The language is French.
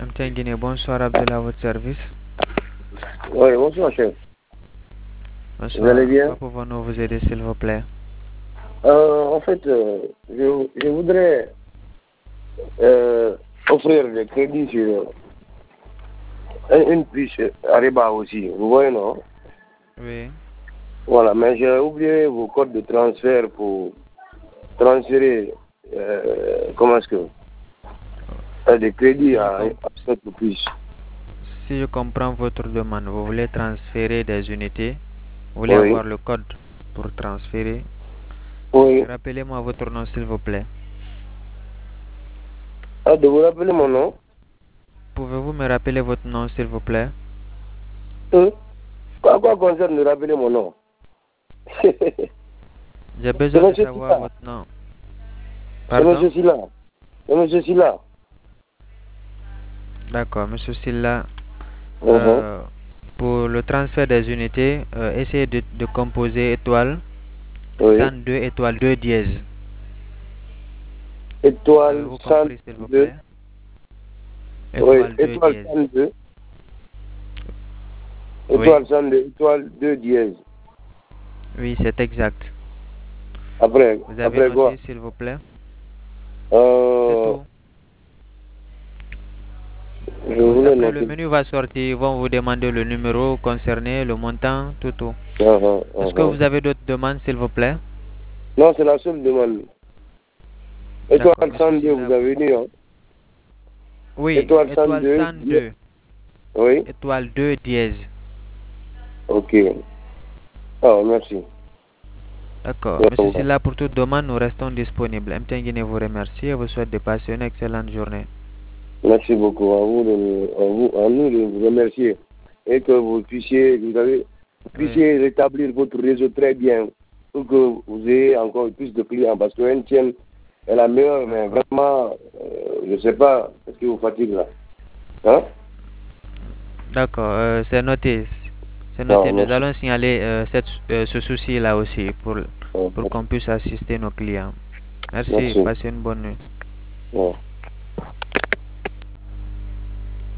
MTN Guinée, bonsoir Abdullah, à votre service. Oui, bonsoir, chef. Vous Bonsoir, allez en quoi bien? pouvons-nous vous aider s'il vous plaît? En fait, je voudrais offrir des crédits sur une puce Ariba aussi. Vous voyez, non? Oui, Voilà, mais j'ai oublié vos codes de transfert pour transférer, comment est-ce que, des crédits si je, à com- cette puce. si je comprends votre demande, vous voulez transférer des unités, vous voulez Oui, avoir le code pour transférer. oui. Rappelez-moi votre nom s'il vous plaît. Ah, de vous rappeler mon Pouvez- nom? Pouvez-vous me rappeler votre nom s'il vous plaît? Hein? Quoi concerne de rappeler mon nom? C'est J'ai besoin de monsieur savoir Silla. votre nom. C'est Pardon? monsieur Silla. C'est monsieur Silla. D'accord, monsieur Silla. Mhm. Pour le transfert des unités, essayez de composer étoile Oui. 102 étoile 2 dièse. Étoile Avez-vous compris s'il vous 102. plaît? Oui, Étoile 2 étoile dièse. 102. Oui, Étoile 102. Étoile 2 dièse. oui, c'est exact. Vous avez Après noté quoi? s'il vous plaît? C'est Euh, tout. je voulais Après le noter. menu va sortir, ils vont vous demander le numéro concerné, le montant, tout. Uh-huh, Est-ce que uh-huh. vous avez d'autres demandes s'il vous plaît? Non, c'est la seule demande. D'accord, Étoile monsieur 102, Silla. vous avez dit, hein? Oui, Étoile étoile 102. 102, Oui. étoile 2 dièse. Ok. Ah, merci. D'accord, Au monsieur revoir. Silla, pour toute demande, nous restons disponibles. MTN Guinée vous remercie et vous souhaite de passer une excellente journée. Merci beaucoup à nous de vous remercier et que vous Oui, puissiez rétablir votre réseau très bien pour que vous ayez encore plus de clients parce que NTN est la meilleure, mais d'accord. vraiment, je ne sais pas ce qui vous fatigue là. Hein? D'accord, c'est noté. C'est noté. Non, Nous merci. allons signaler ce souci-là aussi pour Merci. qu'on puisse assister nos clients. Merci, Merci. passez une bonne nuit. Ouais.